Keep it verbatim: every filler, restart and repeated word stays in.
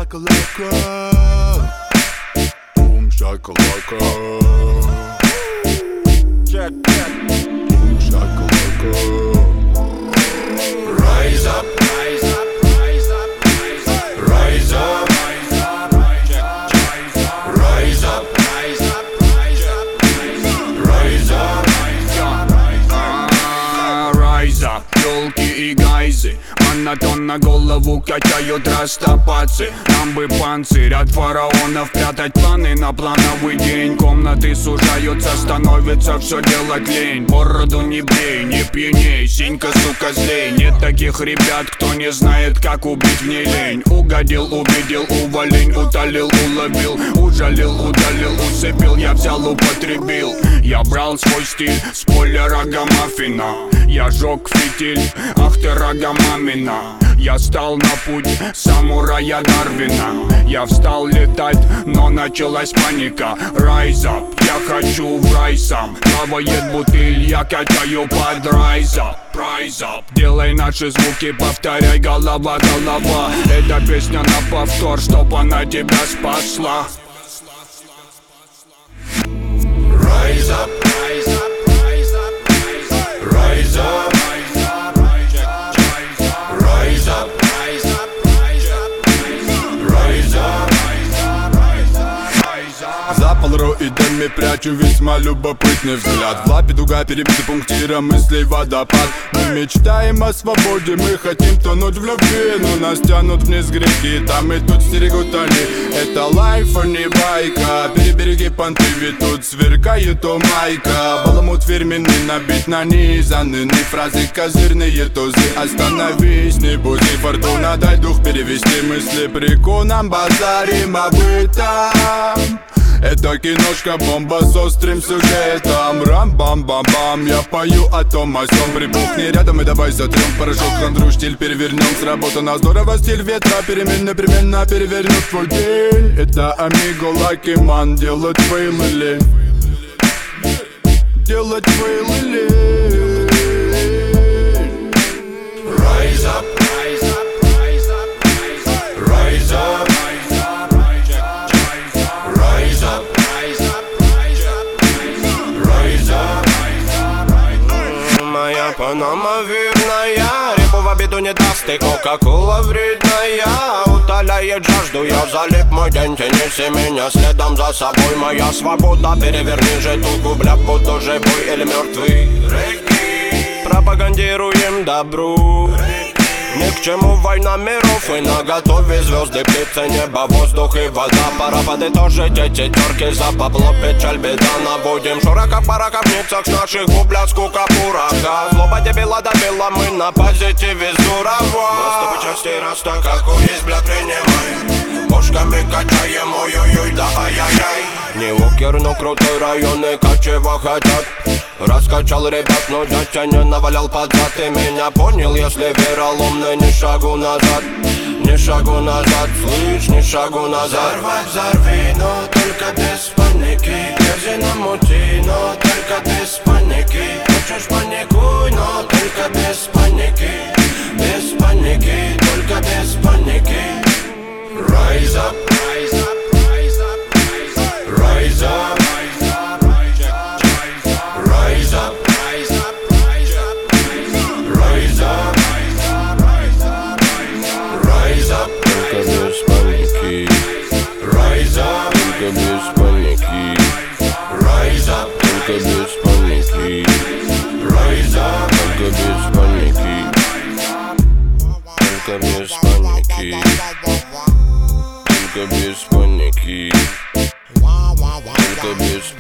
shakalaka. Boom shakalaka. Check, check. Boom shakalaka. Rise up, rise up, rise up, rise up, rise up, rise up, rise up, rise up, rise up, rise up, rise up, ёлки и гайзы, монотонно голову качают растопацы. Нам бы панцирь от фараонов, прятать планы на плановый день. Комнаты сужаются, становится все делать лень. Бороду не брей, не пьяней, синька, сука, злей. Нет таких ребят, кто не знает, как убить в ней лень. Угодил, увидел, уволень, утолил, уловил, ужалил, удалил, усыпил, я взял, употребил. Я брал свой стиль с поля рогомаффина. Я жег фитиль, ах ты рогомамина. Я стал на путь самурая Дарвина. Я встал летать, но началась паника. Rise up, я хочу в рай сам. Плавает бутыль, я качаю под rise up. Rise up, делай наши звуки, повторяй, голова, голова. Эта песня на повтор, чтоб она тебя спасла. Rise up, rise up, rise up, rise up, rise up, rise up, rise up, rise up, rise up, rise up. За полроидами прячу весьма любопытный взгляд. В лапе дуга, перебита пунктиром мыслей водопад. Мы мечтаем о свободе, мы хотим тонуть в любви, но нас тянут вниз греки, там и тут стерегут они. Это лайф, а не байка. Перебереги понты, ведь тут сверкает о майка. Баламут фирменный, набит нанизанный фразы козырные тузы. Остановись, не буди, фортуна, дай дух перевести мысли. Приконом базарим об этом. Это киношка бомба с острым сюжетом. Рам-бам-бам-бам, я пою о том о сём. Прибухни рядом и давай затрем порошок, хандру, штиль перевернем. Сработано здорово, стиль ветра перемен непременно перевернет твой день. Это Амиго, Лаки Ман, делать фейлы, делать фейлы. Rise up, rise up, rise up, rise up, rise up. Моя панама верная, репу в обиду не даст, и кока-кола вредная. Утоляет жажду, я залип мой день, тянись меня следом за собой. Моя свобода, переверни же тугу, бля, буду живой или мертвый. Пропагандируем добру. Ни к чему война миров, и наготове звезды, птицы, небо, воздух и вода. Пора подытожить эти терки, за бабло, печаль, беда. Наводим шурака в бараках, в ницах наших гублят скука бурака. Злоба дебила добила, мы на позитиве здорово. Наступы части раз так, как есть, бля, принимай. Бошками качаем, ой-ой-ой, да ай-яй-яй. Не лукер, но крутой район, и качево хотят. Раскачал ребят, но дядя не навалял под зад. Ты меня понял, если вероломный, ни шагу назад. Ни шагу назад, слышь, ни шагу назад. Взорвать, взорви, но только без паники. Грязи намути, но только без паники. Хочешь паникуй, но только без паники. Без паники, только без паники. Rise up, rise up, rise up, rise up, rise up. Только без паники, только без